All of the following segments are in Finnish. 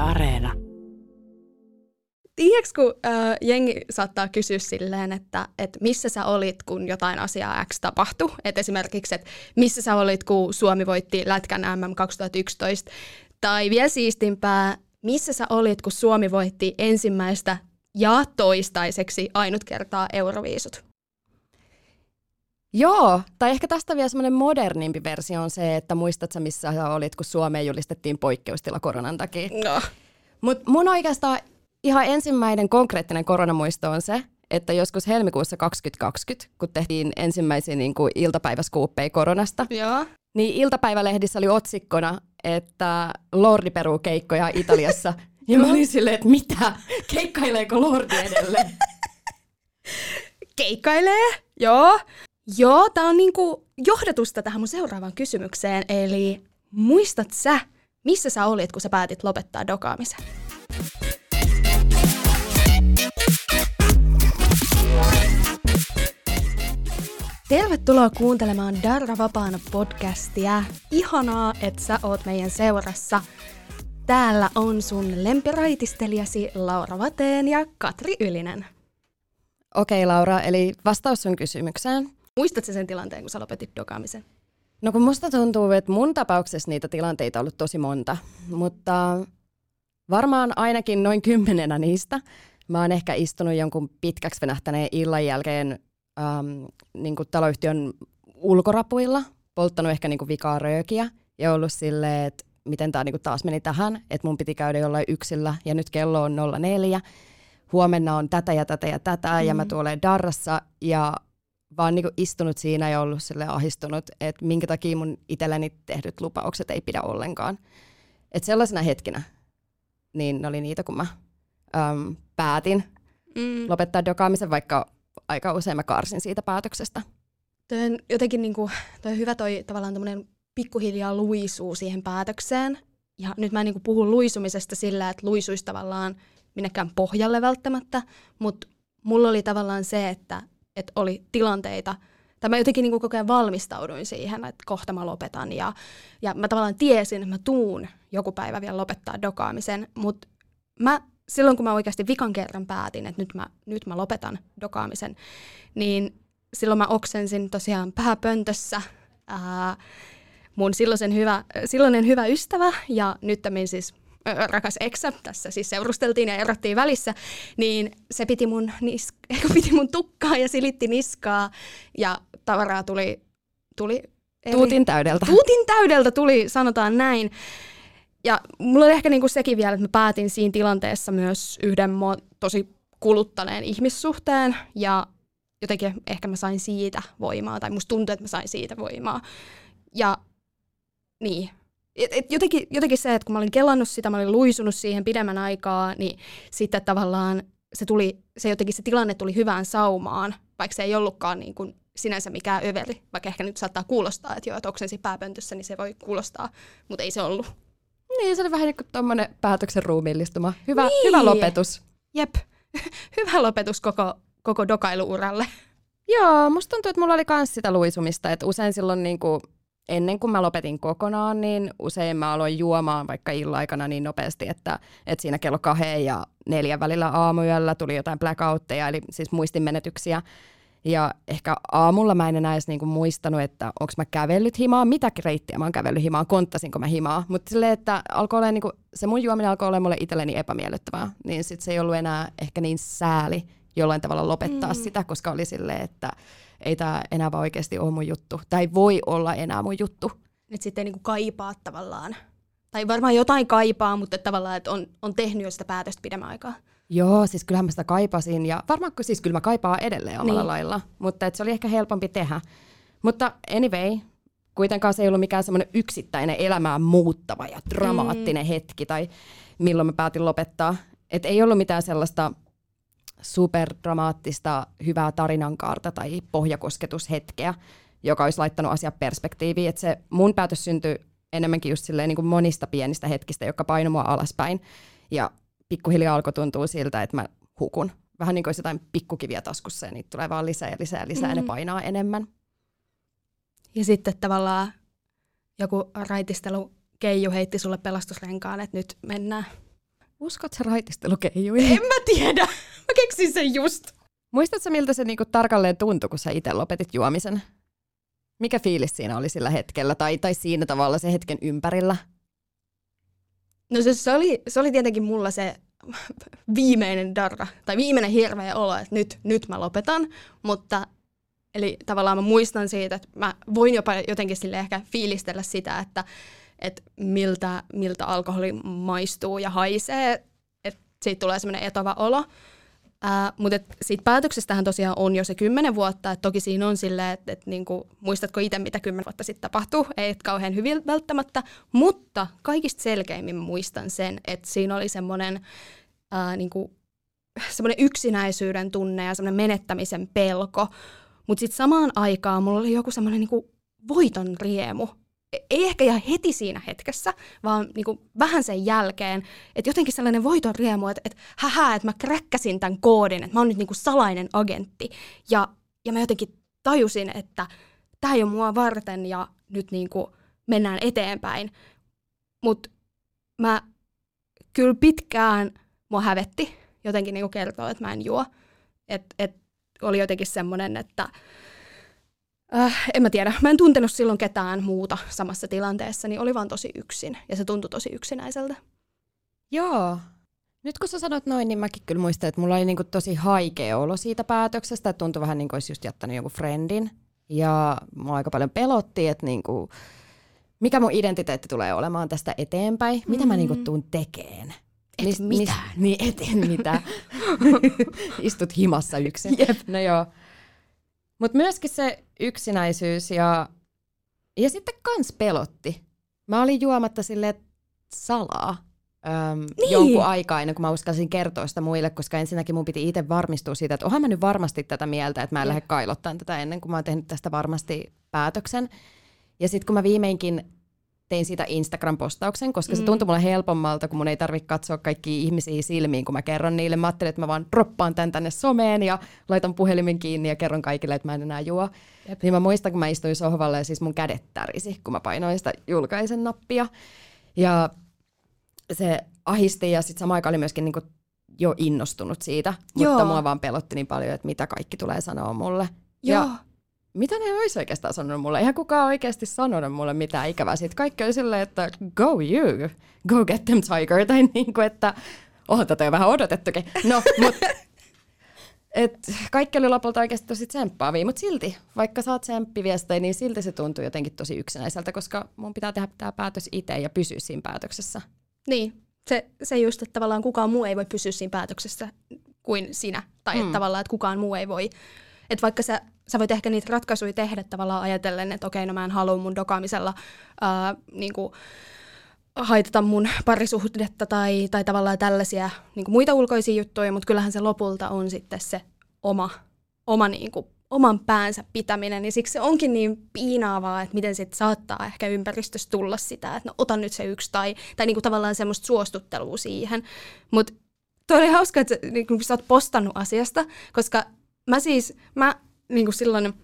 Areena. Tiedätkö, kun jengi saattaa kysyä silleen, että missä sä olit, kun jotain asiaa X tapahtui? Et esimerkiksi, että missä sä olit, kun Suomi voitti Lätkän MM 2011? Tai vielä siistimpää, missä sä olit, kun Suomi voitti ensimmäistä ja toistaiseksi ainut kertaa Euroviisut? Joo, tai ehkä tästä vielä semmoinen modernimpi versio on se, että muistatko missä sä olit, kun Suomeen julistettiin poikkeustila koronan takia. No. Mutta mun oikeastaan ihan ensimmäinen konkreettinen koronamuisto on se, että joskus helmikuussa 2020, kun tehtiin ensimmäisiä niin kuin iltapäiväskuuppeja koronasta, Joo. niin iltapäivälehdissä oli otsikkona, että Lordi peruu keikkoja Italiassa. Ja mä olin silleen, että mitä? Keikkaileeko Lordi edelleen? Keikkailee, joo. Joo, tää on niinku johdatusta tähän mun seuraavaan kysymykseen, eli muistat sä, missä sä olit, kun sä päätit lopettaa dokaamisen? Tervetuloa kuuntelemaan Darra Vapaana podcastia. Ihanaa, että sä oot meidän seurassa. Täällä on sun lempiraitistelijasi Laura Vateen ja Katri Ylinen. Okei, Laura, eli vastaus sun kysymykseen. Muistatko sen tilanteen, kun sä lopetit dokaamisen? No kun musta tuntuu, että mun tapauksessa niitä tilanteita on ollut tosi monta, mutta varmaan ainakin noin 10 niistä. Mä oon ehkä istunut jonkun pitkäksi venähtäneen illan jälkeen niin kuin taloyhtiön ulkorapuilla, polttanut ehkä niin kuin vikaa röökiä ja ollut silleen, että miten tää niin kuin taas meni tähän, että mun piti käydä jollain yksillä ja nyt kello on 04. Huomenna on tätä ja tätä ja tätä ja mä tuolen Darrassa ja vaan niin kuin istunut siinä ja ollut silleen ahistunut, että minkä takia mun itselläni tehdyt lupaukset ei pidä ollenkaan. Että sellaisena hetkinä, niin ne oli niitä, kun mä päätin lopettaa dokaamisen, vaikka aika usein mä karsin siitä päätöksestä. Toi on jotenkin niinku, toi hyvä toi tavallaan tommonen pikkuhiljaa luisuu siihen päätökseen. Ja nyt mä en niinku puhu luisumisesta sillä, että luisuisi tavallaan minnekään pohjalle välttämättä, mutta mulla oli tavallaan se, että oli tilanteita, tai mä jotenkin niinku koko ajan valmistauduin siihen, että kohta mä lopetan. Ja mä tavallaan tiesin, että mä tuun joku päivä vielä lopettaa dokaamisen, mutta silloin kun mä oikeasti vikan kerran päätin, että nyt mä lopetan dokaamisen, niin silloin mä oksensin tosiaan pääpöntössä mun silloinen hyvä ystävä ja nyttemmin siis rakas eksä, tässä siis seurusteltiin ja erottiin välissä, niin se piti mun tukkaa ja silitti niskaa ja tavaraa tuli Tuutin täydeltä. Tuutin täydeltä tuli, sanotaan näin. Ja mulla oli ehkä niinku sekin vielä, että mä päätin siinä tilanteessa myös yhden tosi kuluttaneen ihmissuhteen ja jotenkin ehkä mä sain siitä voimaa, tai musta tuntui, että mä sain siitä voimaa. Ja niin, jotenkin se, että kun mä olin kelannut sitä, mä olin luisunut siihen pidemmän aikaa, niin sitten tavallaan se tilanne tuli hyvään saumaan, vaikka se ei ollutkaan niin kuin sinänsä mikään överi, vaikka ehkä nyt saattaa kuulostaa, että joo, että oksensi pääpöntössä, niin se voi kuulostaa, mutta ei se ollut. Niin, se oli vähän niin kuin tommoinen päätöksen ruumiillistuma. Hyvä lopetus. Jep, hyvä lopetus koko dokailuuralle. Joo, musta tuntuu, että mulla oli kans sitä luisumista, että usein silloin niin kuin ennen kuin mä lopetin kokonaan, niin usein mä aloin juomaan vaikka illan-aikana niin nopeasti, että siinä kello 2 ja 4 välillä aamuyöllä tuli jotain blackoutteja, eli siis muistinmenetyksiä. Ja ehkä aamulla mä en enää edes niinku muistanut, että onko mä kävellyt himaa, mitä reittiä mä oon kävellyt himaa, konttasinko mä himaa. Mutta silleen, että niinku, se mun juominen alkoi olla mulle itselleni epämiellyttävää, niin sit se ei ollut enää ehkä niin sääli jollain tavalla lopettaa sitä, koska oli silleen, että ei tää enää vaan oikeasti ole mun juttu. Tai voi olla enää mun juttu. Nyt sitten ei niinku kaipaa tavallaan. Tai varmaan jotain kaipaa, mutta tavallaan, että on tehnyt jo sitä päätöstä pidemmän aikaa. Joo, siis kyllähän mä sitä kaipasin ja varmaan siis kyllä mä kaipaan edelleen omalla lailla, mutta se oli ehkä helpompi tehdä. Mutta anyway, kuitenkaan se ei ollut mikään semmoinen yksittäinen elämään muuttava ja dramaattinen hetki tai milloin mä päätin lopettaa. Et ei ollut mitään sellaista superdramaattista hyvää tarinankaarta tai pohjakosketushetkeä, joka olisi laittanut asiat perspektiiviin. Et se mun päätös syntyi enemmänkin just silleen niin kuin monista pienistä hetkistä, jotka painoi mua alaspäin ja pikkuhiljaa alkoi tuntua siltä, että mä hukun. Vähän niin kuin jotain pikkukiviä taskussa ja niitä tulee vaan lisää ja lisää ja lisää ja ne painaa enemmän. Ja sitten tavallaan joku raitistelu Keiju heitti sulle pelastusrenkaan, että nyt mennään. Uskot sä raitistelukeijuihin? En mä tiedä. Mä keksin sen just. Muistatko miltä se niinku tarkalleen tuntui, kun sä itse lopetit juomisen? Mikä fiilis siinä oli sillä hetkellä tai siinä tavalla se hetken ympärillä? No se oli tietenkin mulla se viimeinen darra, tai viimeinen hirveä olo, että nyt mä lopetan, mutta eli tavallaan mä muistan siitä, että mä voin jopa jotenkin sille ehkä fiilistellä sitä, että miltä alkoholi maistuu ja haisee, että siitä tulee semmoinen etova olo. Mutta siitä päätöksestähän tosiaan on jo se 10 vuotta, että toki siinä on silleen, että niinku, muistatko itse, mitä 10 vuotta sitten tapahtui, ei kauhean hyvin välttämättä, mutta kaikista selkeimmin muistan sen, että siinä oli semmoinen niinku, yksinäisyyden tunne ja semmoinen menettämisen pelko, mutta sitten samaan aikaan mulla oli joku semmoinen niinku voiton riemu. Ei ehkä ihan heti siinä hetkessä, vaan niinku vähän sen jälkeen, että jotenkin sellainen voiton riemu, että mä kräkkäsin tämän koodin, että mä oon nyt niinku salainen agentti. Ja mä jotenkin tajusin, että tämä ei ole mua varten ja nyt niinku mennään eteenpäin. Mutta mä kyllä pitkään mua hävetti jotenkin niinku kertoa, että mä en juo. Et oli jotenkin semmoinen, että en mä tiedä. Mä en tuntenut silloin ketään muuta samassa tilanteessa, niin oli vaan tosi yksin. Ja se tuntui tosi yksinäiseltä. Joo. Nyt kun sä sanot noin, niin mäkin kyllä muistan, että mulla oli niinku tosi haikea olo siitä päätöksestä. Että tuntui vähän niin kuin olisi just jättänyt jonkun friendin. Ja mua aika paljon pelotti, että niinku, mikä mun identiteetti tulee olemaan tästä eteenpäin. Mitä mä niinku tuun tekeen. Et mitään. Niin, et mitään. Istut himassa yksin. Jep. No joo. Mutta myöskin se yksinäisyys ja sitten kans pelotti. Mä olin juomatta silleen salaa jonkun aikaa ennen kuin mä uskalsin kertoa sitä muille, koska ensinnäkin mun piti itse varmistua siitä, että oonhan mä nyt varmasti tätä mieltä, että mä en lähde kailottamaan tätä ennen kuin mä oon tehnyt tästä varmasti päätöksen. Ja sitten kun mä viimeinkin tein siitä Instagram-postauksen, koska se tuntui mulle helpommalta, kun mun ei tarvitse katsoa kaikkia ihmisiä silmiin, kun mä kerron niille. Mä ajattelin, että mä vaan droppaan tän tänne someen ja laitan puhelimen kiinni ja kerron kaikille, että mä en enää juo. Jep. Niin mä muistan, kun mä istuin sohvalla ja siis mun kädet tärisi, kun mä painoin sitä julkaisen nappia. Ja se ahisti ja sitten samaan aikaan oli myöskin niinku jo innostunut siitä, mutta mua vaan pelotti niin paljon, että mitä kaikki tulee sanoa mulle. Joo. Ja mitä ne olisi oikeastaan sanonut mulle? Eihän kukaan oikeasti sanonut mulle mitään ikävää. Siitä kaikki oli silleen, että go you, go get them tiger. Tai niin kuin, että onhan tätä jo vähän odotettukin. No, mutta kaikki oli lopulta oikeasti tosi tsemppaavia. Mutta silti, vaikka saat tsemppiviestejä, niin silti se tuntuu jotenkin tosi yksinäiseltä, koska mun pitää tehdä tämä päätös itse ja pysyä siinä päätöksessä. Niin, se just, että tavallaan kukaan muu ei voi pysyä siinä päätöksessä kuin sinä. Tai että tavallaan, että kukaan muu ei voi. Että vaikka sä voit ehkä niitä ratkaisuja tehdä tavallaan ajatellen, että okei, no mä en halua mun dokaamisella niinku, haitata mun parisuhdetta tai tavallaan tällaisia niinku, muita ulkoisia juttuja, mutta kyllähän se lopulta on sitten se oma niinku, oman päänsä pitäminen. Ja siksi se onkin niin piinaavaa, että miten sit saattaa ehkä ympäristössä tulla sitä, että no ota nyt se yksi tai niinku, tavallaan semmoista suostuttelua siihen. Mutta toi oli hauska, että niinku, sä oot postannut asiasta, koska mä niin kuin silloin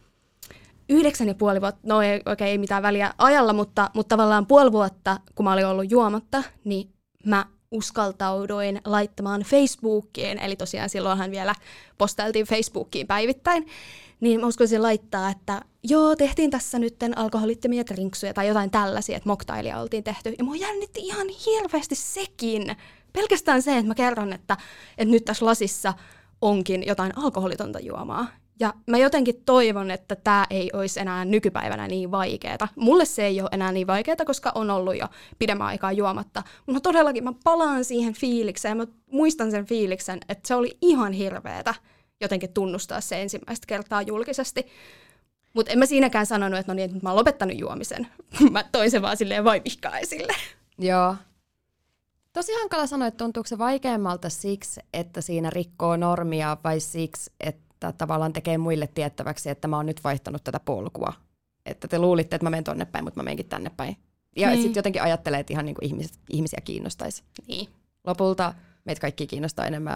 9,5 vuotta, no ei mitään väliä ajalla, mutta tavallaan puoli vuotta, kun mä olin ollut juomatta, niin mä uskaltauduin laittamaan Facebookiin, eli tosiaan silloinhan vielä postailtiin Facebookiin päivittäin, niin mä uskallisin laittaa, että joo, tehtiin tässä nytten alkoholittomia drinksuja tai jotain tällaisia, että moktailia oltiin tehty, ja mua jännitti ihan hirveästi sekin. Pelkästään se, että mä kerron, että nyt tässä lasissa onkin jotain alkoholitonta juomaa. Ja mä jotenkin toivon, että tämä ei olisi enää nykypäivänä niin vaikeaa. Mulle se ei ole enää niin vaikeaa, koska on ollut jo pidemmän aikaa juomatta. Mutta todellakin mä palaan siihen fiilikseen. Mä muistan sen fiiliksen, että se oli ihan hirveetä jotenkin tunnustaa se ensimmäistä kertaa julkisesti. Mutta en mä siinäkään sanonut, että no niin, että mä oon lopettanut juomisen. Mä toin sen vaan silleen vaivihkaa esille. Joo. Tosi hankala sanoa, että tuntuuko se vaikeammalta siksi, että siinä rikkoo normia vai siksi, että tavallaan tekee muille tiettäväksi, että mä oon nyt vaihtanut tätä polkua. Että te luulitte, että mä menen tonne päin, mutta mä menenkin tänne päin. Ja sitten jotenkin ajattelee, että ihan niin kuin ihmisiä kiinnostaisi. Niin. Lopulta meitä kaikki kiinnostaa enemmän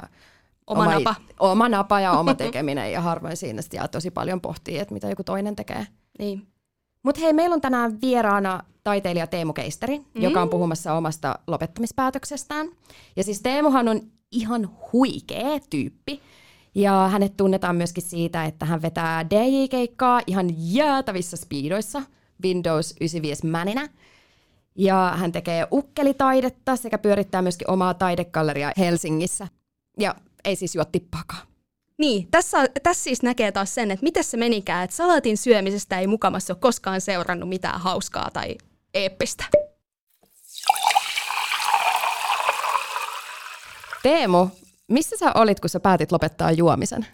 oma napa ja oma tekeminen ja harvoin siinä sitten jää tosi paljon pohtii, että mitä joku toinen tekee. Niin. Mutta hei, meillä on tänään vieraana taiteilija Teemu Keisteri, joka on puhumassa omasta lopettamispäätöksestään. Ja siis Teemuhan on ihan huikea tyyppi. Ja hänet tunnetaan myöskin siitä, että hän vetää DJ-keikkaa ihan jäätävissä speedoissa Windows 95 mäninä. Ja hän tekee ukkelitaidetta sekä pyörittää myöskin omaa taidegalleriaa Helsingissä. Ja ei siis juo tippaakaan. Niin, tässä siis näkee taas sen, että miten se menikään, että salaatin syömisestä ei mukamassa ole koskaan seurannut mitään hauskaa tai eeppistä. Teemu, missä sä olit, kun sä päätit lopettaa juomisen?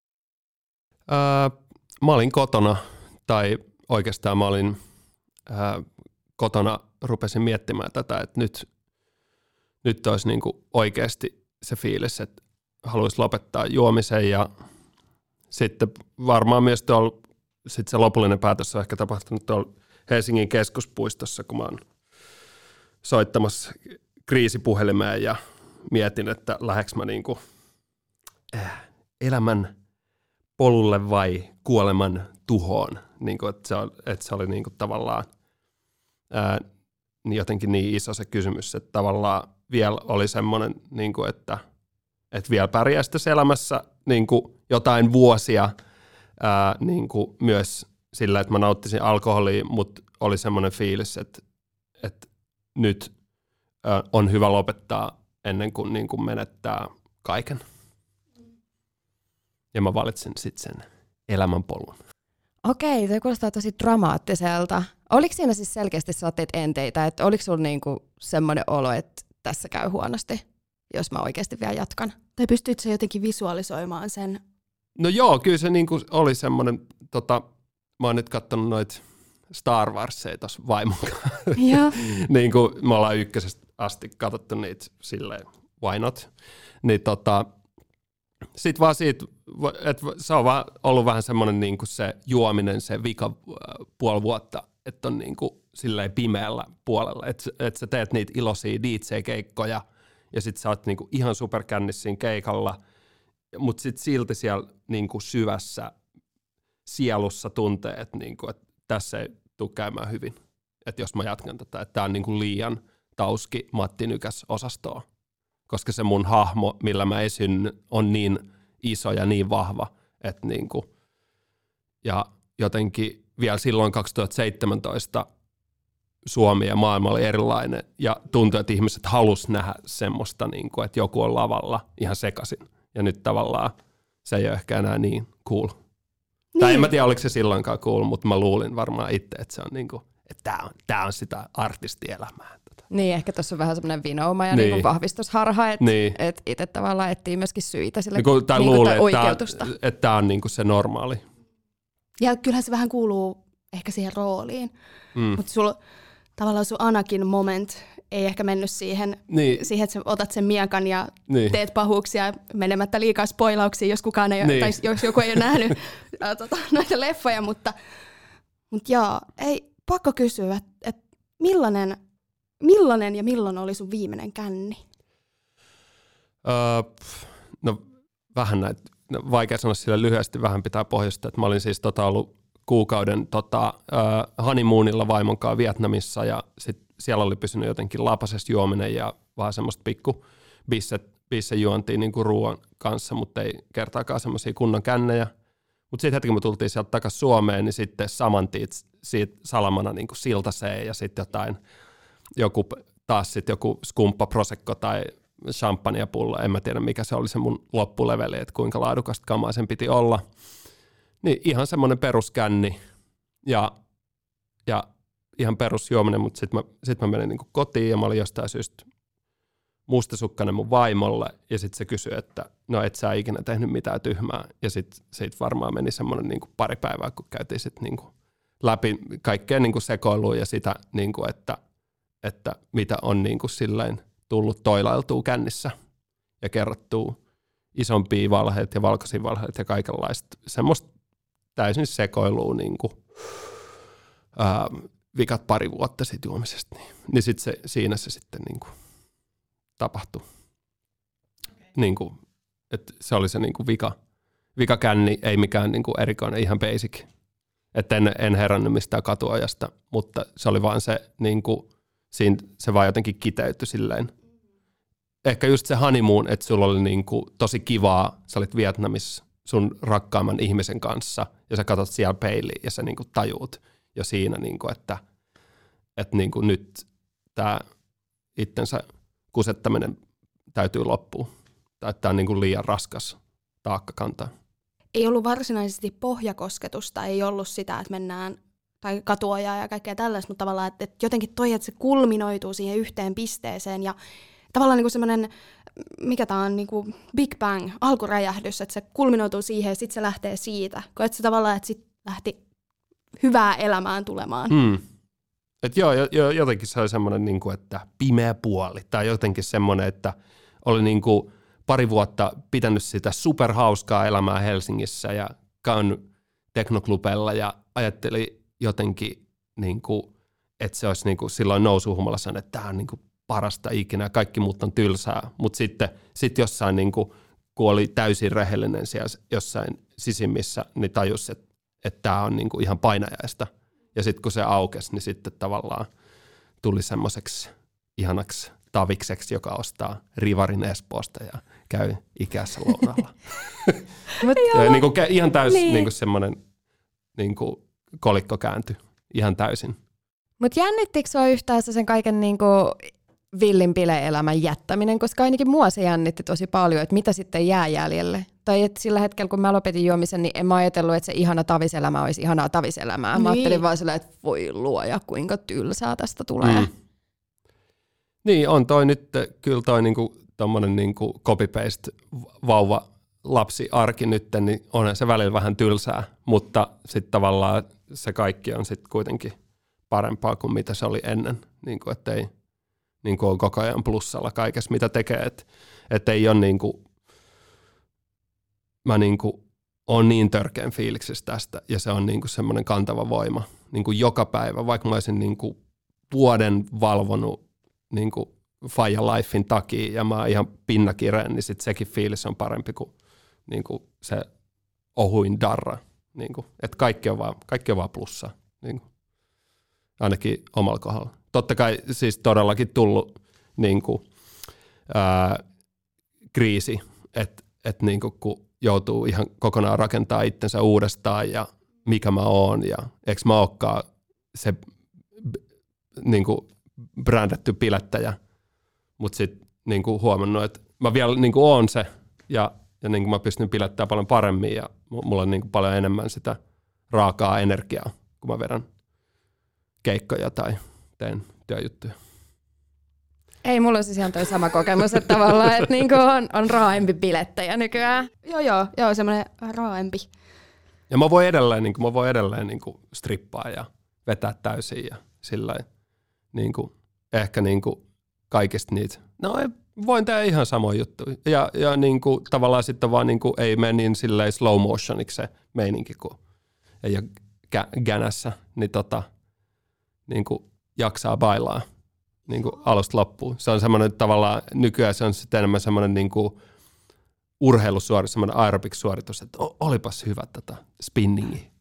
Mä olin kotona, tai oikeastaan mä olin kotona, rupesin miettimään tätä, että nyt olisi niinku oikeasti se fiilis, että haluaisi lopettaa juomisen, ja sitten varmaan myös sit se lopullinen päätös on ehkä tapahtunut tuolla Helsingin keskuspuistossa, kun mä oon soittamassa kriisipuhelimeen ja mietin, että lähdekö mä niinku elämän polulle vai kuoleman tuhoon, niinku, että se oli niinku tavallaan jotenkin niin iso se kysymys, että tavallaan vielä oli semmoinen, niinku, että vielä pärjäisi tässä elämässä niinku jotain vuosia niinku myös sillä, että mä nauttisin alkoholia, mutta oli semmoinen fiilis, että nyt on hyvä lopettaa ennen kuin niinku menettää kaiken. Ja mä valitsin sitten sen elämänpolun. Okei, se kuulostaa tosi dramaattiselta. Oliko siinä siis selkeästi sä teet enteitä, että oliko sulla niinku semmoinen olo, että tässä käy huonosti, jos mä oikeasti vielä jatkan? Tai pystytkö sä jotenkin visualisoimaan sen? No joo, kyllä se niinku oli semmoinen, mä oon nyt katsonut noita Star Warsia tuossa vaimon kanssa. Niin kuin me ollaan ykkösestä asti katsottu niitä silleen, why not? Niin sit vaan siitä, että se on vaan ollut vähän semmoinen niinku se juominen, se vika puoli vuotta, että on niinku silleen pimeällä puolella, että sä teet niitä iloisia DJ-keikkoja ja sit sä oot niinku ihan superkännissä siinä keikalla, mutta sit silti siellä niinku syvässä sielussa tuntee, että niinku, et tässä ei tule käymään hyvin, että jos mä jatkan tätä, että tää on niinku liian Tauski Matti Nykäs -osastoa, koska se mun hahmo, millä mä esyn, on niin iso ja niin vahva, että niinku, ja jotenkin vielä silloin 2017 Suomi ja maailma oli erilainen ja tuntui, että ihmiset halusi nähdä semmoista, niinku, että joku on lavalla ihan sekaisin. Ja nyt tavallaan se ei ole ehkä enää niin cool. Niin. Tai en mä tiedä, oliko se silloinkaan cool, mutta mä luulin varmaan itse, että se on niinku, että tää on sitä artistielämää. Niin, ehkä tuossa on vähän semmoinen vinouma ja niin. Vahvistusharha, että et itse tavallaan etsii myöskin syitä sille luulee, oikeutusta. Että tämä on niinku se normaali. Ja kyllähän se vähän kuuluu ehkä siihen rooliin, mutta tavallaan sun Anakin moment ei ehkä mennyt siihen, että sä otat sen miekan ja teet pahuuksia menemättä liikaa spoilauksia, jos kukaan ei, tai jos joku ei ole nähnyt noita leffoja, mutta joo, ei pakko kysyä, että millainen ja milloin oli sun viimeinen känni? No vähän näitä, vaikea sanoa sille lyhyesti, vähän pitää pohjustaa, että mä olin siis ollut kuukauden honeymoonilla vaimon kanssa Vietnamissa ja sit siellä oli pysynyt jotenkin lapasessa juominen ja vähän semmoista pikku bissejuontia niin kuin ruoan kanssa, mutta ei kertaakaan semmoisia kunnon kännejä. Mutta sitten hetki, kun me tultiin sieltä takaisin Suomeen, niin sitten saman siitä salamana niin kuin siltaseen ja sitten joku skumppa prosecco tai champagnepullo, en mä tiedä mikä se oli se mun loppuleveli, että kuinka laadukasta kamaa sen piti olla. Niin ihan semmoinen peruskänni ja ihan perusjuominen, mutta sit mä menin niinku kotiin ja mä olin jostain syystä mustasukkainen mun vaimolle ja sit se kysyi, että no et sä ikinä tehnyt mitään tyhmää ja sit varmaan meni semmoinen niinku pari päivää, kun käytiin sit niinku läpi kaikkea niinku sekoilua ja sitä, niinku, että mitä on niinku silleen tullut toilailtua kännissä ja kerrottua isompia valheita ja valkoisia valheita ja kaikenlaista semmoista täysin sekoilua niinku, vikat pari vuotta siitä juomisesta. Niin sit siinä se sitten niinku tapahtui. Okay. Niinku, että se oli se niinku vika känni, ei mikään niinku erikoinen, ihan basic. Että en herännyt mistään katuajasta, mutta se oli vaan se, niin kuin, siinä se vaan jotenkin kiteytyi silleen. Ehkä just se honeymoon, että sulla oli niin kuin tosi kivaa, sä olit Vietnamissa sun rakkaamman ihmisen kanssa ja sä katsot siellä peiliin ja sä niin kuin tajuut jo siinä, niin kuin, että niin kuin nyt tämä itsensä kusettaminen täytyy loppua. Tai että tämä on niin kuin liian raskas taakka kantaa. Ei ollut varsinaisesti pohjakosketusta, ei ollut sitä, että mennään tai katuojaa ja kaikkea tällaista, mutta tavallaan, että jotenkin että se kulminoituu siihen yhteen pisteeseen ja tavallaan niin kuin semmoinen, mikä tämä on, niin kuin Big Bang, alkuräjähdys, että se kulminoituu siihen ja sitten se lähtee siitä. Koet se tavallaan, että sitten lähti hyvää elämään tulemaan. Että joo, jotenkin se oli semmoinen, niin kuin, että pimeä puoli. Tai jotenkin semmoinen, että oli niin kuin pari vuotta pitänyt sitä superhauskaa elämää Helsingissä ja käynyt teknoklubella ja ajatteli jotenkin, niin kuin, että se olisi niin kuin silloin nousuhumalassa, että tämä on niin kuin parasta ikinä ja kaikki muut on tylsää. Mutta sitten jossain, niin kuin, kun oli täysin rehellinen siellä jossain sisimmissä, niin tajusi, että tämä on niin kuin ihan painajaista. Ja sitten kun se aukesi, niin sitten tavallaan tuli semmoiseksi ihanaksi tavikseksi, joka ostaa rivarin Espoosta ja käy ikässä lounalla. Niin kuin ihan täysin niin kuin semmoinen niin kuin kolikko kääntyi ihan täysin. Mutta jännittikö sinua yhtään sen kaiken niin kuin villin bile-elämän jättäminen, koska ainakin mua se jännitti tosi paljon, että mitä sitten jää jäljelle. Tai että sillä hetkellä, kun mä lopetin juomisen, niin en mä ajatellut, että se ihana taviselämä olisi ihanaa taviselämää. Niin. Mä ajattelin vaan sillä, että voi luoja, kuinka tylsää tästä tulee. Niin, on toi nyt kyllä toi niinku tommonen niinku copy-paste vauva lapsi arki nyt, niin onhan se välillä vähän tylsää, mutta sitten tavallaan se kaikki on sitten kuitenkin parempaa kuin mitä se oli ennen, niinku ettei niinku on koko ajan plussalla kaikessa mitä tekee, että ei ole niinku, mä niinku on niin törkeän fiiliksissä tästä ja se on niinku semmoinen kantava voima niinku joka päivä, vaikka mä olisin niinku vuoden valvonut niinku Faija Lifein takia ja mä oon ihan pinnakireen, niin sit sekin fiilis on parempi kuin niinku se ohuin darra. Niinku. Että kaikki on vaan plussaa, niinku. Ainakin omalla kohdalla. Totta kai siis todellakin tullut niinku, kriisi, että niinku, kun joutuu ihan kokonaan rakentaa itsensä uudestaan ja mikä mä oon ja eikö mä olekaan se niinku, brändätty pilettäjä, mutta sitten niinku huomannut, että mä vielä niinku oon se ja niinku mä pystyn pilettämään paljon paremmin ja mulla on niinku paljon enemmän sitä raakaa energiaa, kun mä vedän keikkoja tai teen työjuttuja. Ei, mulla on siis ihan toi sama kokemus, että tavallaan että niinku on raaempi bilettäjä nykyään. Joo, semmoinen raaempi. Ja mä voin edelleen niinku strippaa ja vetää täysin ja sillain niinku ehkä niinku kaikista niitä. No voin tehdä ihan samoja juttuja. Ja niinku tavallaan sitten vaan niinku ei mene niin silleen slow motioniksi se meininki, kun ei ole gänässä, niin niinku jaksaa bailaa niinku alusta loppuun. Se on semmoinen tavallaan, nykyään se on sitten enemmän semmoinen niinku urheilusuoritus, semmoinen aerobic-suoritus, että olipas hyvä spinningi.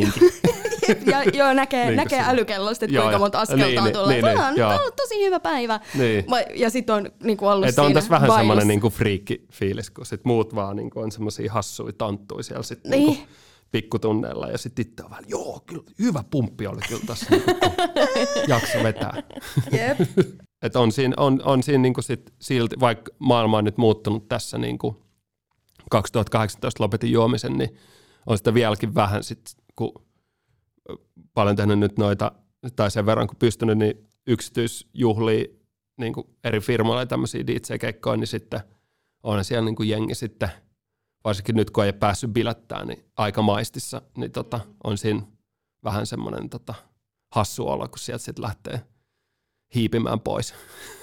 Joo, näkee älykellosta, että kuinka monta askelta on tullut. Tämä on ollut tosi hyvä päivä. Niin. Ja sitten on niinku ollut siinä on tässä vähän semmoinen niinku friikki-fiilis, kun sit muut vaan niinku on semmoisia hassuja tonttuja siellä sitten niinku pikkutunneilla. Ja sitten itse on vähän, joo, kyllä hyvä pumppi oli kyllä tässä, niinku, jakso vetää. Jep. Että on siinä niinku sit silti, vaikka maailma on nyt muuttunut tässä niinku 2018 lopetin juomisen, niin on sitä vieläkin vähän sit, kun paljon tehnyt nyt noita, tai sen verran kun pystynyt, niin yksityisjuhlia niin kuin eri firmoilla ja tämmöisiä DJ-keikkoja, niin sitten on siellä niin kuin jengi sitten, varsinkin nyt kun ei päässyt bilettämään, niin aika maistissa, niin on siinä vähän semmoinen hassu olo, kun sieltä sitten lähtee hiipimään pois.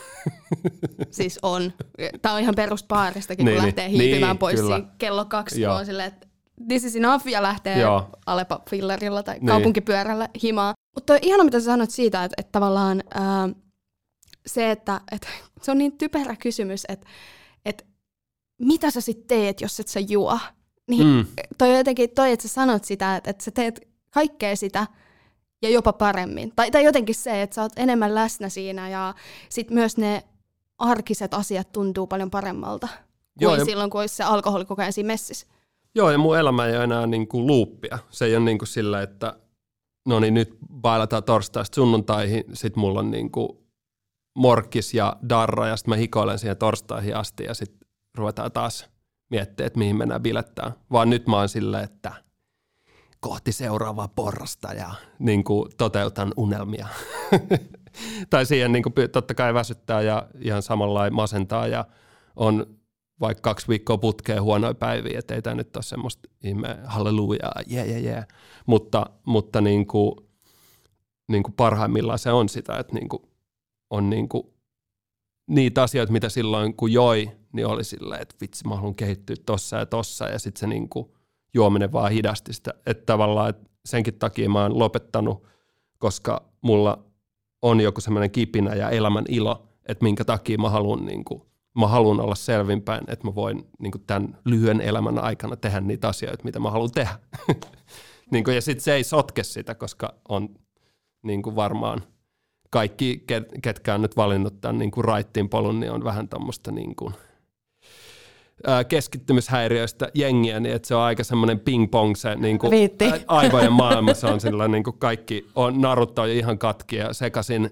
Siis on. Tämä on ihan peruspaaristakin, kun lähtee hiipimään pois kello 2, kun on silleen, että this is enough ja lähtee Alepa-fillerilla tai kaupunkipyörällä himaa. Mutta on ihana, mitä sä sanoit siitä, että tavallaan se, että se on niin typerä kysymys, että mitä sä sitten teet, jos et sä juo? Niin toi jotenkin, että sä sanot sitä, että sä teet kaikkea sitä ja jopa paremmin. Tai jotenkin se, että sä oot enemmän läsnä siinä ja sit myös ne arkiset asiat tuntuu paljon paremmalta kuin silloin, kun olisi se alkoholi koko ajan siinä messissä. Joo, ja mun elämä ei ole enää niinku luuppia. Se ei ole niinku sillä, että no niin, nyt bailataan torstaista sunnuntaihin, sit mulla on niinku morkkis ja darra, ja sitten mä hikoilen siihen torstaihin asti, ja sitten ruvetaan taas miettimään, että mihin mennään bilettään. Vaan nyt mä oon silleen, että kohti seuraavaa porrasta, ja niinku toteutan unelmia. Tai siihen niinku totta kai väsyttää, ja ihan samanlainen masentaa, ja on vaikka 2 viikkoa putkeen huonoja päiviä, että ei tämä nyt ole semmoista ihme hallelujaa, mutta niinku parhaimmillaan se on sitä, että niinku on niinku niitä asioita, mitä silloin kun joi, niin oli silleen, että vitsi, mä haluan kehittyä tossa ja tossa, ja sitten se niinku juominen vaan hidasti sitä, että tavallaan että senkin takia mä oon lopettanut, koska mulla on joku semmoinen kipinä ja elämän ilo, että minkä takia mä haluan olla selvinpäin, että mä voin niinku tämän lyhyen elämän aikana tehdä niitä asioita, mitä mä haluan tehdä. Niinku, ja sitten se ei sotke sitä, koska on niinku varmaan kaikki, ketkä on nyt valinnut tämän niinku raittiin polun, niin on vähän tämmöistä niinku keskittymishäiriöistä jengiä, niin että se on aika semmoinen ping-pong se niinku aivojen maailma. Se on sillä niinku kaikki on naruttaa jo ihan katki ja sekaisin,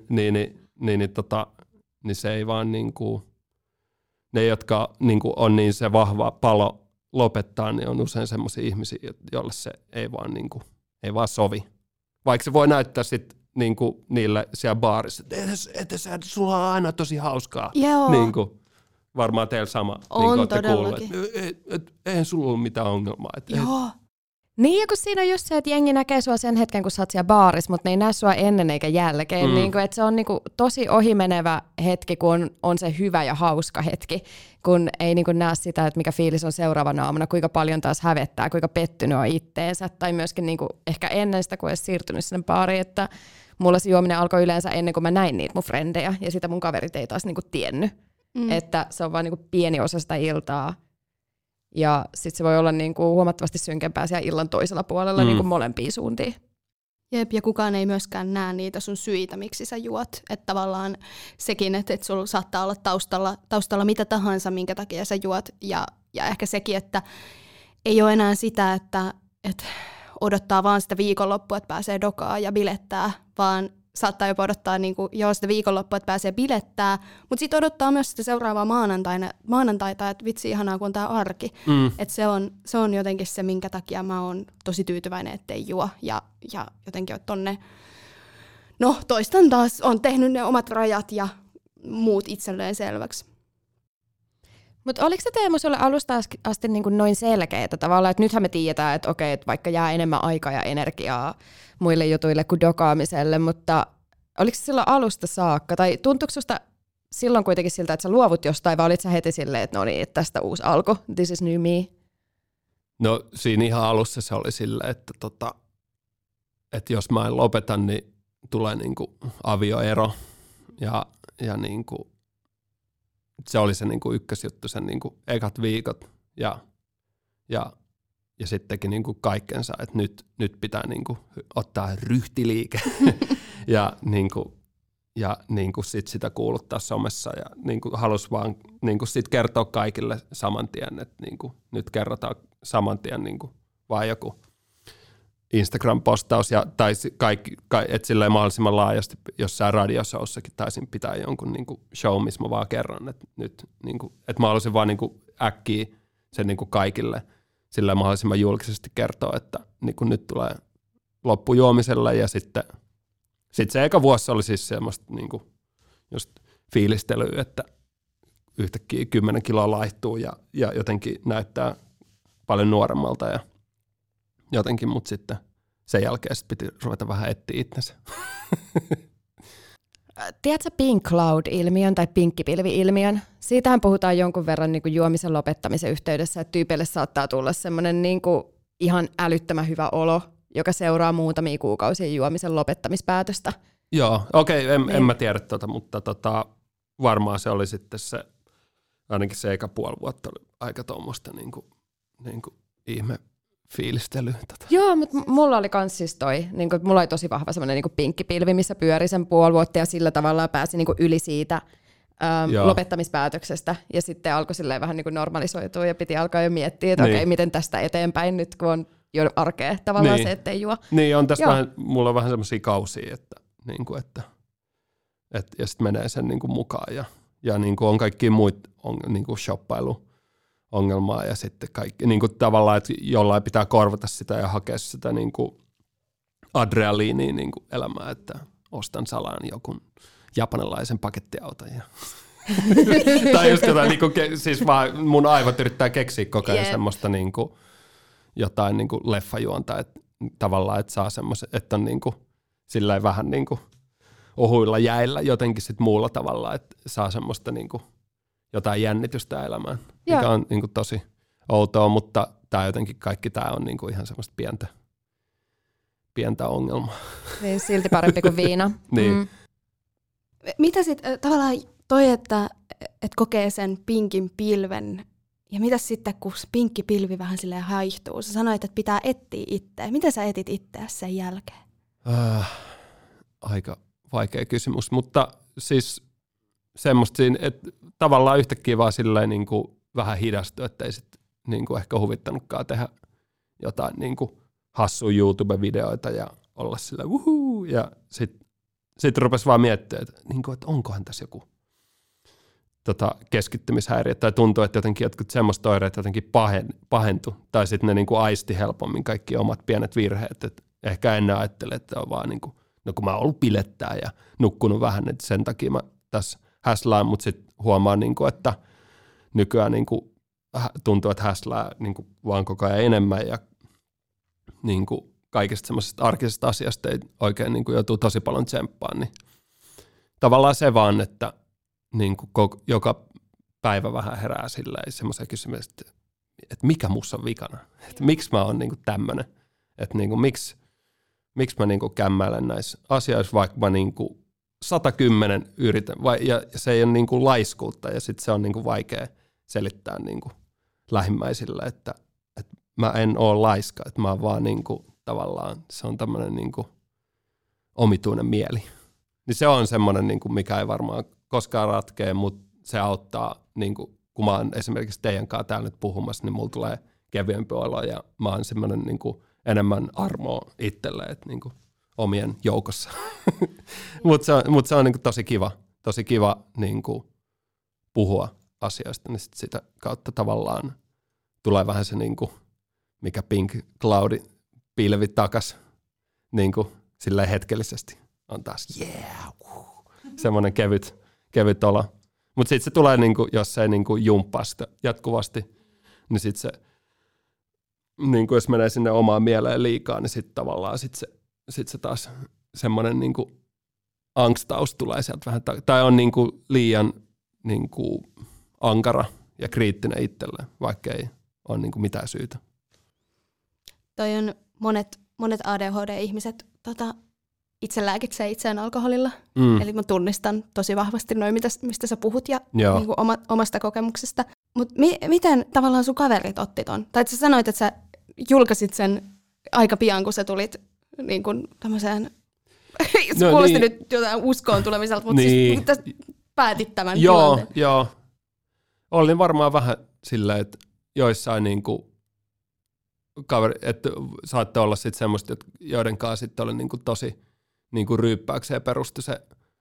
niin se ei vaan niinku, ne jotka niinku on niin se vahva palo lopettaa, niin on usein semmoisia ihmisiä, joille se ei vaan sovi. Vaikka se voi näyttää sitten niinku niille siellä baarissa, että sulla on aina tosi hauskaa. Niinku, varmaan teillä sama. On niin todellakin. Eihän sulla ollut mitään ongelmaa. Joo. Niin, ja kun siinä on just se, että jengi näkee sua sen hetken, kun sä oot siellä baarissa, mutta ne ei näe sua ennen eikä jälkeen. Niin kuin, että se on niin kuin tosi ohimenevä hetki, kun on se hyvä ja hauska hetki, kun ei niin kuin näe sitä, että mikä fiilis on seuraavana aamuna, kuinka paljon taas hävettää, kuinka pettynyt on itteensä, tai myöskin niin kuin ehkä ennen sitä, kun edes siirtynyt sinne baariin, että mulla se juominen alkoi yleensä ennen kuin mä näin niitä mun frendejä, ja sitä mun kaverit ei taas niin kuin tiennyt, että se on vaan niin kuin pieni osa sitä iltaa. Ja sitten se voi olla niinku huomattavasti synkempää siellä illan toisella puolella niinku molempiin suuntiin. Jep, ja kukaan ei myöskään näe niitä sun syitä, miksi sä juot. Että tavallaan sekin, että sulla saattaa olla taustalla mitä tahansa, minkä takia sä juot. Ja ehkä sekin, että ei ole enää sitä, että odottaa vaan sitä viikonloppua, että pääsee dokaan ja bilettää, vaan saattaa jopa odottaa sitä viikonloppua, että pääsee bilettää, mutta sitten odottaa myös sitä seuraavaa maanantaita, että vitsi ihanaa, kun on tämä arki. Että se on jotenkin se, minkä takia mä oon tosi tyytyväinen, ettei juo. Ja jotenkin on tonne, toistan taas, on tehnyt ne omat rajat ja muut itselleen selväksi. Mutta oliko se Teemu sulle alusta asti niin kuin noin selkeää tavallaan, että nythän me tiedetään, että okei, että vaikka jää enemmän aikaa ja energiaa muille jutuille kuin dokaamiselle, mutta oliko se silloin alusta saakka, tai tuntuiko susta silloin kuitenkin siltä, että sä luovut jostain, vai olit sä heti silleen, että no niin, että tästä uusi alku, this is new me? No siinä ihan alussa se oli silleen, että jos mä en lopeta, niin tulee niinku avioero, ja niinku se oli se niinku ykkösjuttu, sen niinku ekat viikot ja sitten teki niinku kaikkensa, että nyt pitää niinku ottaa ryhtiliike ja niinku sit sitä kuuluttaa somessa ja niinku halusi vaan niinku sit kertoa kaikille saman tien, että niinku nyt kerrotaan saman tien niinku vaan joku Instagram-postaus tai kaikki, että silleen mahdollisimman laajasti, jossain radioshowssakin taisin pitää jonkun niinku show, missä mä vaan kerron, että nyt niinku, että mä haluaisin vaan niinku äkkiä sen niinku kaikille silleen mahdollisimman julkisesti kertoa, että niinku nyt tulee loppu juomiselle ja sitten se eka vuosi oli siis semmoista niinku just fiilistelyä, että yhtäkkiä 10 kiloa laihtuu ja jotenkin näyttää paljon nuoremmalta ja jotenkin, mutta sitten sen jälkeen sit piti ruveta vähän etsiä itsensä. Tiedätkö Pink Cloud-ilmiön tai pinkkipilvi-ilmiön? Siitähän puhutaan jonkun verran niin kuin juomisen lopettamisen yhteydessä, että tyypeille saattaa tulla semmoinen niin kuin ihan älyttömän hyvä olo, joka seuraa muutamia kuukausia juomisen lopettamispäätöstä. Joo, okei, en mä tiedä mutta varmaan se oli sitten se, ainakin se eka puoli vuotta oli aika tuommoista niin kuin ihme fiilistelyyn. Joo, mutta mulla oli kans siis toi, niin kun, mulla oli tosi vahva semmoinen niin pinkkipilvi, missä pyöri sen puoli vuotta ja sillä tavalla pääsi niin yli siitä lopettamispäätöksestä ja sitten alkoi silleen vähän niin normalisoitua ja piti alkaa jo miettiä, että okei, miten tästä eteenpäin nyt, kun on jo arkea tavallaan se, ettei juo. Niin, on tässä vähän, mulla on vähän semmoisia kausia, että ja sitten menee sen niin kuin mukaan ja niin kuin on kaikkia muita niin kuin shoppailuongelmaa ja sitten kaikki niin kuin tavallaan, että jollain pitää korvata sitä ja hakea sitä niin kuin adrenaliinia niin kuin elämää, että ostan salaan joku japanilaisen pakettiauton ja tai just jotain, niin kuin, siis vaan mun aivot yrittää keksiä koko ajan semmoista niin kuin, jotain niin kuin leffajuonta, että tavallaan, että saa semmoisen, että on niin kuin, silleen vähän niin kuin ohuilla jäillä jotenkin sit muulla tavalla, että saa semmoista niin kuin, jotain jännitystä elämään, mikä on niin kuin, tosi outoa, mutta tää jotenkin kaikki tää on niin kuin, ihan semmoista pientä ongelmaa. Niin, silti parempi kuin viina. Niin. Mitä sitten tavallaan toi, että kokee sen pinkin pilven, ja mitä sitten, kun pinkki pilvi vähän silleen haihtuu? Sä sanoit, että pitää etsiä itseä. Miten sä etit itseäsi sen jälkeen? Aika vaikea kysymys, mutta siis semmoista siinä, että tavallaan yhtäkkiä vaan silleen niin kuin vähän hidastui, ettei sitten niin kuin ehkä huvittanutkaan tehdä jotain niin kuin hassuja YouTube-videoita ja olla silleen wuhuu, ja sitten rupesi vaan miettimään, että onkohan tässä joku keskittymishäiriö, tai tuntuu, että jotenkin jotkut semmoista oireet jotenkin pahentu, tai sitten ne niin kuin aisti helpommin kaikki omat pienet virheet, että ehkä ennen ajattelin, että on vaan niin kuin, no kun mä oon ollut pilettää ja nukkunut vähän, että sen takia mä tässä häslään, mutta sitten huomaan, niin kuin, että nykyään niin kuin tuntuu, että häslää niin kuin vaan koko ajan enemmän, ja niin kuin kaikista semmoisesta arkisesta asiasta ei oikein niin kuin joutuu tosi paljon tsemppaan, niin tavallaan se vaan, että niin kuin joka päivä vähän herää silleen semmoisen kysymyksen, että mikä musta on vikana, että miksi mä oon niin kuin tämmönen, että niin kuin miksi mä niin kuin kämmäilen näissä asioissa, vaikka mä niin kuin 110 yritän, ja se ei ole niin kuin laiskuutta, ja sitten se on niin kuin vaikea selittää niin kuin lähimmäisille, että mä en ole laiska, että mä oon vaan niin kuin tavallaan, se on tämmöinen niin kuin omituinen mieli. Niin se on semmoinen, niin kuin mikä ei varmaan koskaan ratkea, mutta se auttaa, niin kuin, kun mä oon esimerkiksi teidän kanssa täällä nyt puhumassa, niin mulla tulee kevyempi olo ja mä oon semmoinen niin kuin enemmän armoa itselle, että niin kuin omien joukossa. Mutta se on niin kuin tosi kiva niin kuin puhua asioista, niin sit sitä kautta tavallaan tulee vähän se, niin kuin, mikä Pink Cloudi pilvi takas niin kuin silleen hetkellisesti. On taas semmoinen kevyt olo. Mutta sitten se tulee, niinku, jos se ei niinku jumppaa sitä jatkuvasti, niin sitten se, niinku, jos menee sinne omaan mieleen liikaa, niin sitten tavallaan sit se taas semmoinen niinku angstaus tulee sieltä vähän. Tai on niinku liian niinku ankara ja kriittinen itselleen, vaikka ei ole niinku mitään syytä. Toi on monet ADHD-ihmiset itse lääkitsee itseään alkoholilla. Eli mä tunnistan tosi vahvasti noin, mistä sä puhut ja niin kuin omasta kokemuksesta. Mutta miten tavallaan sun kaverit otti ton? Tai sä sanoit, että sä julkaisit sen aika pian, kun sä tulit niin kuin tämmöiseen, se kuulosti nyt jotain uskoon tulemiselta, mutta niin. Siis päätit tämän tilanteen. Joo. Olin varmaan vähän silleen, että joissain niin kuin että saatte olla sitten semmoista, joiden kanssa sitten oli niin kuin tosi niin kuin ryyppääkseen perustui se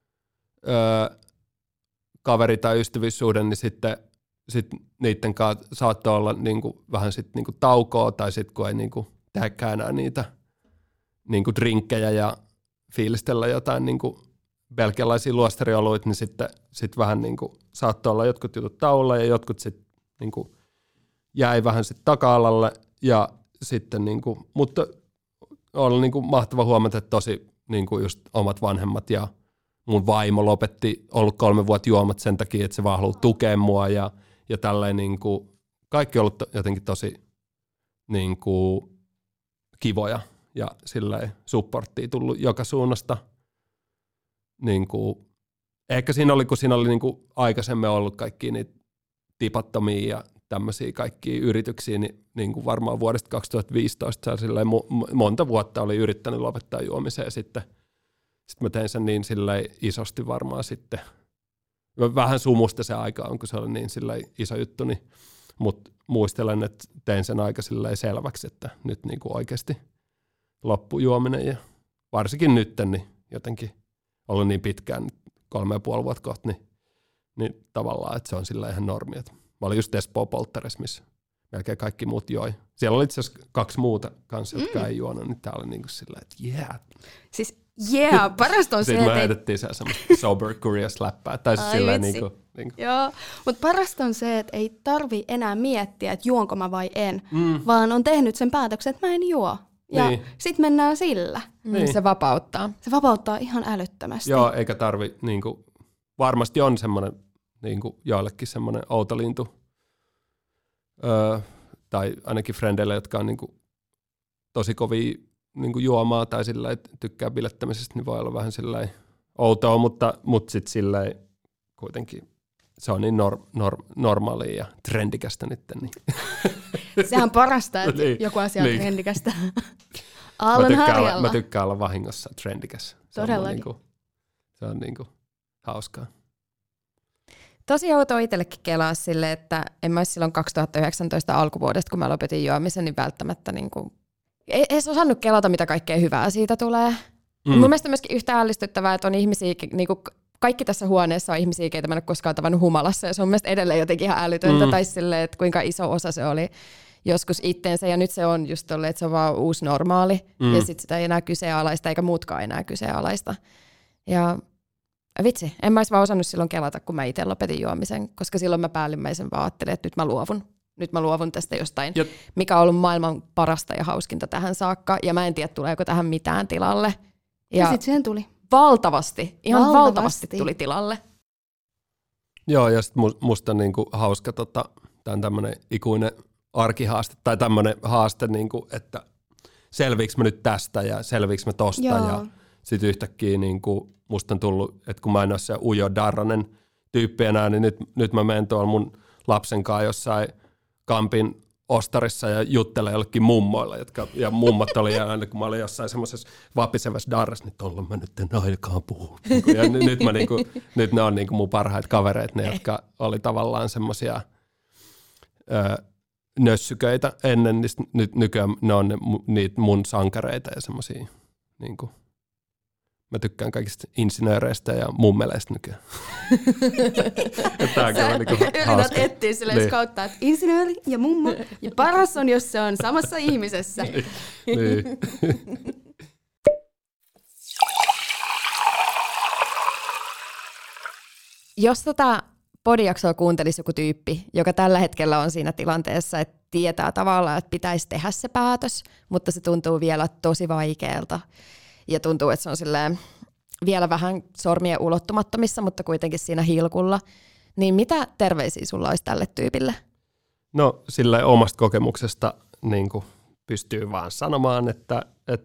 kaveri- tai ystävyyssuhde, niin sitten niiden kanssa saattoi olla niin kuin vähän sitten niin kuin taukoa, tai sitten kun ei niin kuin tehdäkään enää niitä niin kuin drinkkejä ja fiilistellä jotain niin kuin belgialaisia luostarioluita, niin sitten vähän niin kuin saattoi olla jotkut jutut tauolla, ja jotkut sitten niin kuin jäi vähän sitten taka-alalle, ja sitten niin kuin, mutta oli niin kuin mahtava huomata, että tosi niin kuin just omat vanhemmat ja mun vaimo lopetti ollut 3 vuotta juomat sen takia, että se vaan haluaa tukea mua ja tälleen niin kuin, kaikki on ollut jotenkin tosi niin kuin kivoja ja silleen supporttia tullut joka suunnasta. Niin kuin, ehkä siinä oli, kun siinä oli niin kuin aikaisemmin ollut kaikki niitä tipattomia ja tämmöisiä kaikkia yrityksiä, niin kuin varmaan vuodesta 2015 monta vuotta oli yrittänyt lopettaa juomiseen. Sitten mä tein sen niin isosti varmaan sitten. Vähän sumusta se aika on, kun se oli niin iso juttu, mutta muistelen, että tein sen aika selväksi, että nyt niin kuin oikeasti loppujuominen ja varsinkin nyt niin jotenkin ollut niin pitkään, 3,5 vuotta kohta, niin tavallaan, että se on ihan normi. Mä olin just Espoo Poltteressa, missä melkein kaikki muut joi. Siellä oli itse asiassa 2 muuta kanssa, jotka ei juonut, niin tää oli niin kuin sillä, että yeah. Siis parasta on se, että... me heitettiin se semmoista sober curious läppää. Tai siis silleen niin kuin. Joo, mutta parasta on se, että ei tarvi enää miettiä, että juonko mä vai en, vaan on tehnyt sen päätöksen, että mä en juo. Ja sit mennään sillä. Niin. Se vapauttaa. Se vapauttaa ihan älyttömästi. Joo, eikä tarvi, niin kuin, varmasti on semmoinen, niin kuin joillekin semmoinen outo lintu, tai ainakin frendeille, jotka on niin kuin, tosi kovia niin kuin juomaa tai sillä tykkää bilettämisestä, niin voi olla vähän sillä outoa, mutta sitten sillä kuitenkin se on niin normaalia ja trendikästä nyt. Niin. Sehän parasta, että joku asia on trendikästä. Mä tykkään olla vahingossa trendikäs. Todellakin. Se on niinku hauskaa. Tosi outoa itsellekin kelaa sille, että en mä olisi silloin 2019 alkuvuodesta, kun mä lopetin juomisen, niin välttämättä niinku, ei edes osannut kelata, mitä kaikkea hyvää siitä tulee. Mun mielestä myöskin yhtä ällistyttävää, että on ihmisiä, niinku, kaikki tässä huoneessa on ihmisiä, keitä mä en ole koskaan tavannut humalassa, ja se on mielestäni edelleen jotenkin ihan älytöntä, tai silleen, että kuinka iso osa se oli joskus itteensä, ja nyt se on just tolleen, että se on vaan uusi normaali, ja sitten sitä ei enää kyseenalaista, eikä muutkaan enää kyseenalaista. Ja vitsi, en mä olisi vaan osannut silloin kelata, kun mä itse lopetin juomisen, koska silloin mä päällimmäisen vaan ajattelin, että nyt mä luovun tästä jostain, mikä on ollut maailman parasta ja hauskinta tähän saakka, ja mä en tiedä, tuleeko tähän mitään tilalle. Ja sitten siihen tuli. Valtavasti, ihan valtavasti tuli tilalle. Joo, ja sitten musta on niinku hauska, tämä on tämmöinen ikuinen arkihaaste, tai tämmöinen haaste, niinku, että selviinkö mä nyt tästä ja selviinkö mä tosta. Joo. Ja sitten yhtäkkiä niinku, musta on tullut, että kun mä en ole se ujo darranen tyyppi enää, niin nyt mä menen tuolla mun lapsen kanssa jossain kampin ostarissa ja juttelen jollekin mummoille, ja mummot oli aina, kun mä olin jossain semmoisessa vapisevassa darrassa, niin tuolla mä nyt en ainakaan puhu. Ja nyt ne on niinku mun parhaat kavereet, ne jotka oli tavallaan semmoisia nössyköitä ennen, niin nykyään ne on niitä mun sankareita ja semmoisia, niinku, mä tykkään kaikista insinööreistä ja mummeleista nykyään. Tämä on kyllä niinku yrität etsiä silleen kautta, että insinööri ja mummo, ja paras on, jos se on samassa ihmisessä. Niin. Jos tätä podijaksoa kuuntelisi joku tyyppi, joka tällä hetkellä on siinä tilanteessa, että tietää tavallaan, että pitäisi tehdä se päätös, mutta se tuntuu vielä tosi vaikealta. Ja tuntuu, että se on silleen vielä vähän sormien ulottumattomissa, mutta kuitenkin siinä hilkulla. Niin mitä terveisiä sulla olisi tälle tyypille? No sillä omasta kokemuksesta niin kuin pystyy vaan sanomaan, että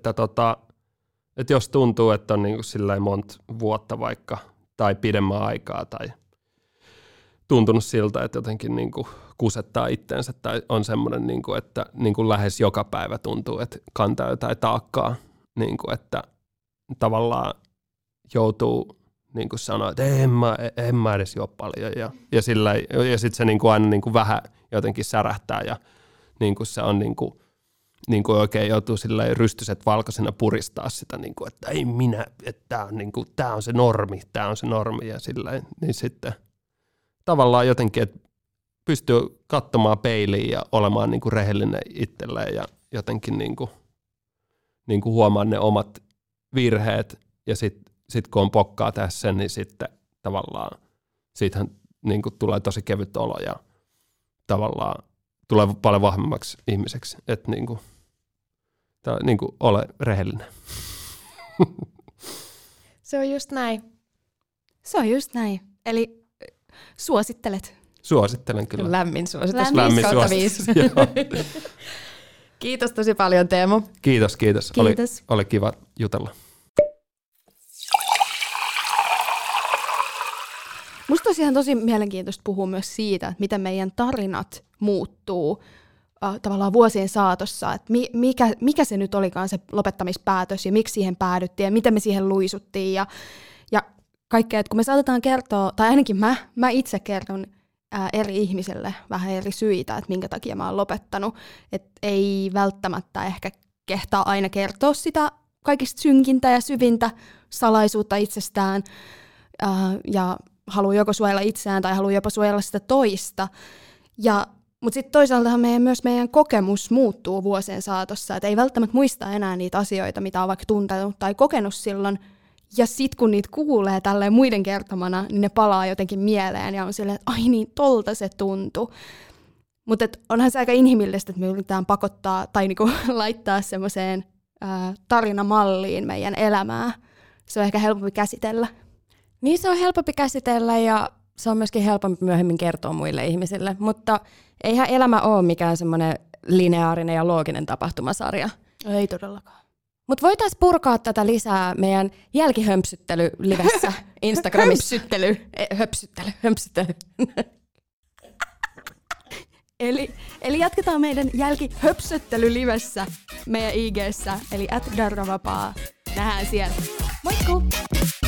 jos tuntuu, että on niin kuin silleen monta vuotta vaikka tai pidemmän aikaa tai tuntunut siltä, että jotenkin niin kuin kusettaa itteensä tai on semmoinen, niin kuin, että niin kuin lähes joka päivä tuntuu, että kantaa jotain taakkaa, niin kuin, että tavallaan joutuu niin kuin sanoa, että en mä edes juo paljon ja sitten se niin kuin aina niin kuin vähän jotenkin särähtää ja niin kuin se on niin kuin oikein joutuu silleen rystyset valkoisena puristaa sitä, niin kuin, että ei minä, että tämä on se normi ja silleen, niin sitten tavallaan jotenkin, että pystyy katsomaan peiliin ja olemaan niin kuin rehellinen itselleen ja jotenkin niin kuin huomaa ne omat virheet ja sit kun on pokkaa tehdä sen, niin sitten tavallaan siitähän niin kuin tulee tosi kevyt olo ja tavallaan tulee paljon vahvemmaksi ihmiseksi, että niin kuin ole rehellinen. Se on just näin. Se on just näin. Eli suosittelet? Suosittelen kyllä. Lämmin suositus. Lämmin suositus. Kiitos tosi paljon, Teemu. Kiitos. Oli kiva jutella. Musta tosiaan tosi mielenkiintoista puhua myös siitä, että miten meidän tarinat muuttuu tavallaan vuosien saatossa, että mikä se nyt olikaan se lopettamispäätös ja miksi siihen päädyttiin ja miten me siihen luisuttiin ja kaikkea, että kun me saatetaan kertoa, tai ainakin mä itse kerron eri ihmisille vähän eri syitä, että minkä takia mä oon lopettanut, että ei välttämättä ehkä kehtaa aina kertoa sitä kaikista synkintä ja syvintä salaisuutta itsestään ja haluaa joko suojella itseään tai haluaa jopa suojella sitä toista. Mutta sitten toisaalta myös meidän kokemus muuttuu vuosien saatossa, että ei välttämättä muista enää niitä asioita, mitä on vaikka tuntenut tai kokenut silloin. Ja sitten kun niitä kuulee tälleen muiden kertomana, niin ne palaa jotenkin mieleen ja on silleen, että ai niin, tolta se tuntui. Mutta onhan se aika inhimillistä, että me yritetään pakottaa tai niinku laittaa semmoiseen tarinamalliin meidän elämää. Se on ehkä helpompi käsitellä. Niin se on helpompi käsitellä ja se on myöskin helpompi myöhemmin kertoa muille ihmisille, mutta eihän elämä ole mikään semmoinen lineaarinen ja looginen tapahtumasarja. Ei todellakaan. Mutta voitaisiin purkaa tätä lisää meidän jälkihömpsyttely-livessä Instagramissa. Hömpsyttely. Eli jatketaan meidän jälkihöpsöttely-livessä meidän IG:ssä, eli @darravapaa. Nähdään siellä. Moikku!